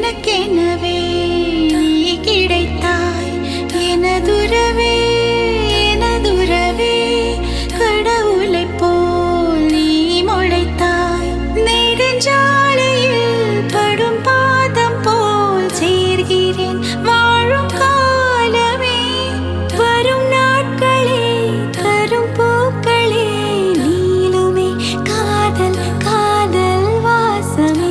எனக்கெனவே நீ கிடைத்தாய் எனதுறவே எனதுறவே கடவுளைப் போல் நீ முளைத்தாய் நெடுஞ்சாலையில் படும் பாதம் போல் சேர்கிறேன் வாழும் காலமே வரும் நாட்களே தரும் பூக்களே நீளுமே காதல் காதல் வாசமே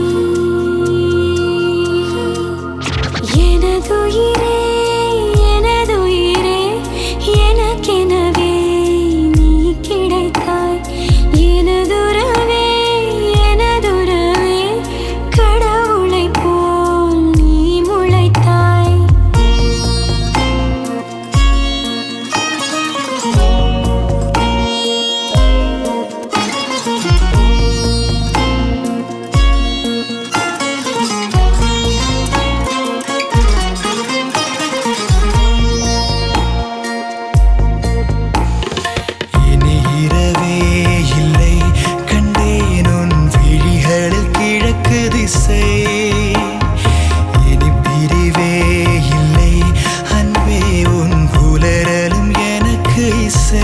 எனதுயிரே எனதுயிரே எனக்கெனவே நீ கிடைத்தாய் எனதுறவே எனதுறவே கடவுளைப் போல் நீ முளைத்தாய் இனி இரவே இல்லை கண்டேன் உன் விழிகளில் கிழக்கு திசை இனி பிரிவே இல்லை அன்பே உன் புலரலும் எனக்கு இசை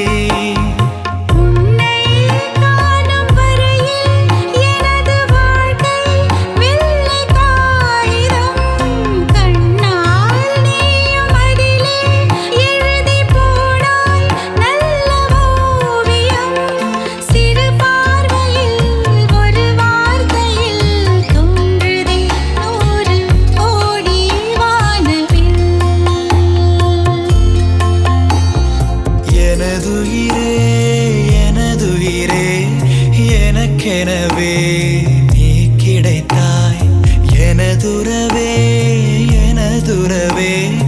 உன்னை காணும் வரையில் எனது வாழ்க்கை வெள்ளை காகிதம் கண்ணால் நீயும் அதிலே எழுதி போனாய் நல்ல ஓவியம் சிறு பார்வையில் ஒரு வார்த்தையில் தோன்றுதே 100 கோடி வானவில் எனதுயிரே எனதுயிரே எனக்கெனவே நீ கிடைத்தாய் எனதுறவே எனதுறவே